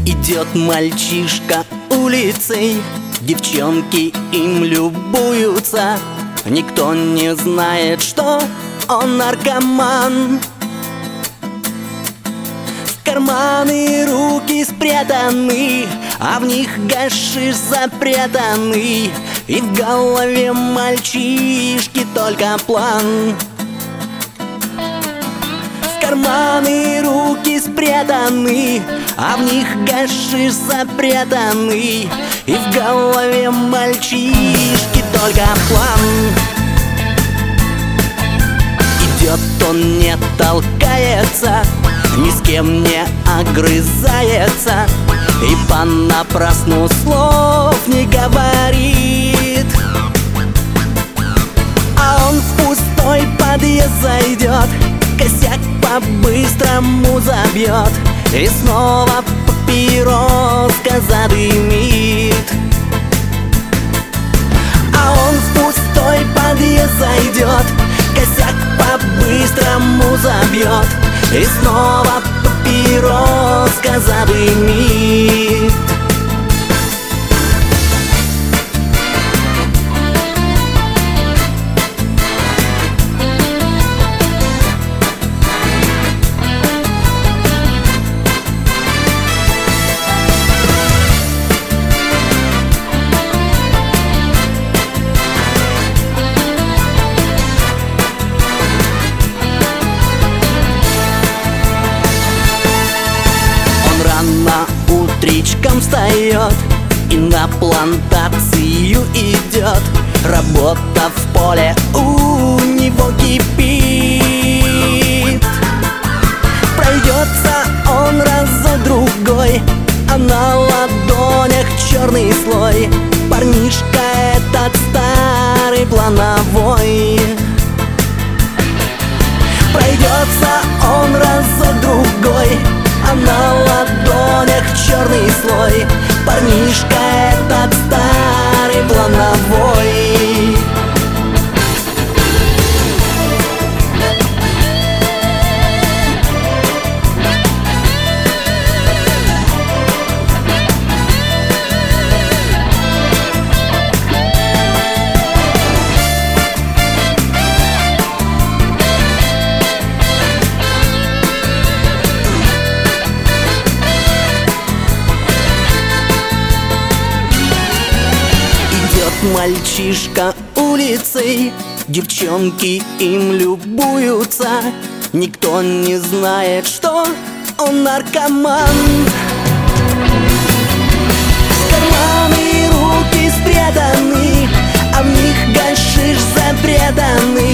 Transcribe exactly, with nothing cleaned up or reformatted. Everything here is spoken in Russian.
Идет мальчишка улицей, девчонки им любуются. Никто не знает, что он наркоман. В карманы руки спрятаны, а в них гашиш запрятанный. И в голове мальчишки только план. В карманы руки спрятаны, а в них гашиш запрятанный. И в голове мальчишки только план. Идет он, не толкается, ни с кем не огрызается, и понапрасну слов не говорит. А он в пустой подъезд зайдет, косяк по-быстрому забьет и снова папироска задымит. А он в пустой подъезд зайдет, косяк по-быстрому забьет и снова папироска задымит. Рано утречком встает и на плантацию идет. Работа в поле у него кипит. Пройдется он разок-другой, а на ладонях черный слой. Парнишка этот старый плановой. Пройдется он разок-другой, а на ладонях черный слой. Парнишка этот старый плановой. Мальчишка улицей, девчонки им любуются. Никто не знает, что он наркоман. В карманы руки спрятаны, а в них гашиш запрятанный.